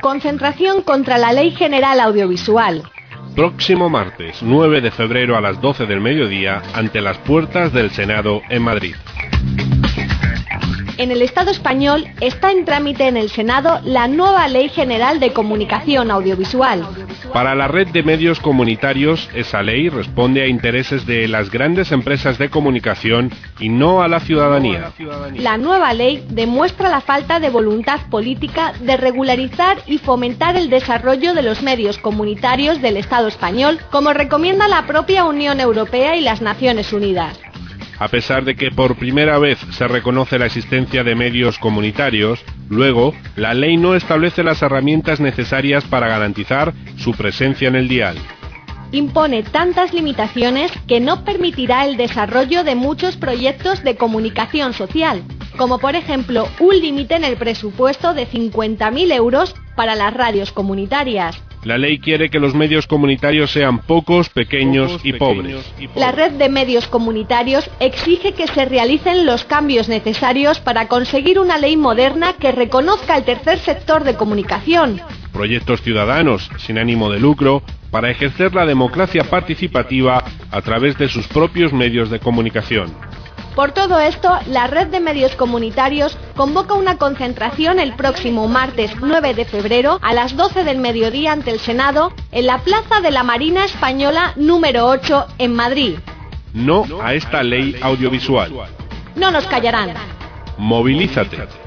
Concentración contra la Ley General Audiovisual. Próximo martes 9 de febrero a las 12 del mediodía ante las puertas del Senado en Madrid. En el Estado español está en trámite en el Senado la nueva Ley General de Comunicación Audiovisual. Para la red de medios comunitarios, esa ley responde a intereses de las grandes empresas de comunicación y no a la ciudadanía. La nueva ley demuestra la falta de voluntad política de regularizar y fomentar el desarrollo de los medios comunitarios del Estado español, como recomienda la propia Unión Europea y las Naciones Unidas. A pesar de que por primera vez se reconoce la existencia de medios comunitarios, luego, la ley no establece las herramientas necesarias para garantizar su presencia en el dial. Impone tantas limitaciones que no permitirá el desarrollo de muchos proyectos de comunicación social, como por ejemplo un límite en el presupuesto de 50.000 euros para las radios comunitarias. La ley quiere que los medios comunitarios sean pocos, pequeños y pobres. La red de medios comunitarios exige que se realicen los cambios necesarios para conseguir una ley moderna que reconozca el tercer sector de comunicación. Proyectos ciudadanos, sin ánimo de lucro, para ejercer la democracia participativa a través de sus propios medios de comunicación. Por todo esto, la red de medios comunitarios convoca una concentración el próximo martes 9 de febrero a las 12 del mediodía ante el Senado en la Plaza de la Marina Española número 8 en Madrid. No a esta ley audiovisual. No nos callarán. Movilízate.